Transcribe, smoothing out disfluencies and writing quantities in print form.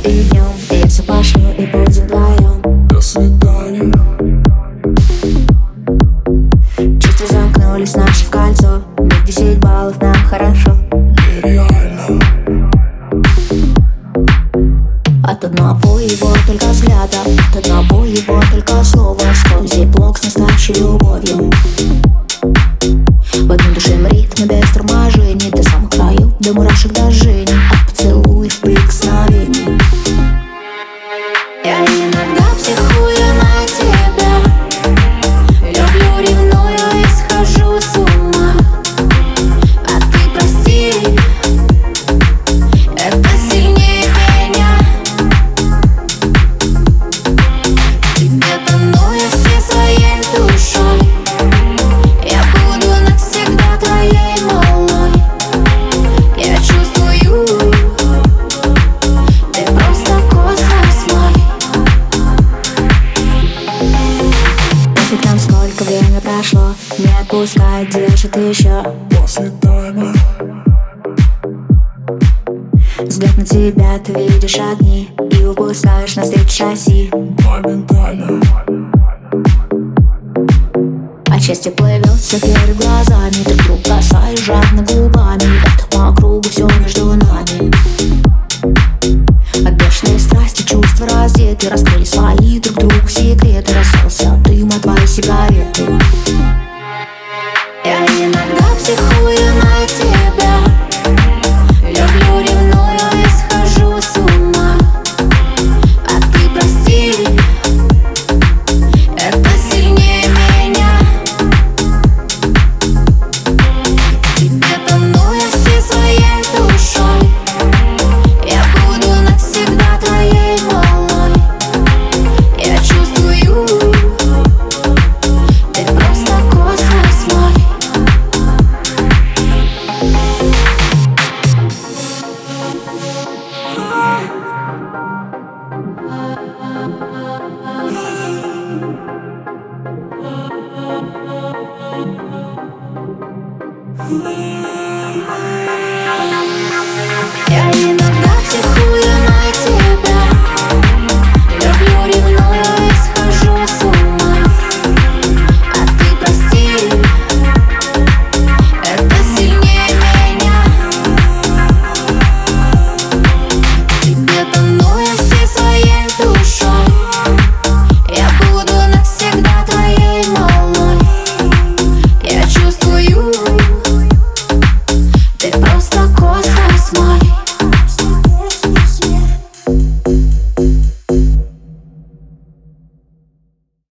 и днем. Я все пошлю и будем вдвоем. До свидания. Чувства замкнулись наши в кольцо. Миг 10 баллов, нам хорошо. Нереально. От одного его только взгляда, от одного его только слова сквозь блок с настоящей любовью. В одном душем ритме без торможений, до самых краев, до мурашек, до жжений, от поцелуев, прикосновений. Я иногда психую на тебя, люблю, ревную и схожу с ума. А ты прости, это сильнее меня. Тебе тону я всей своей душой. Я буду навсегда твоей малой. Я чувствую, ты просто космос мой. Пофиг нам, сколько время прошло, не отпускает, держит еще. После тайма. Взгляд на тебя, ты видишь огни и упускаешь навстречу шасси. Моментально. А счастье плывет все перед глазами, ты вдруг касаешь жадно губами. Это по кругу все между нами. От бешеной страсти чувства раздеты, раскрыли свои друг другу секреты.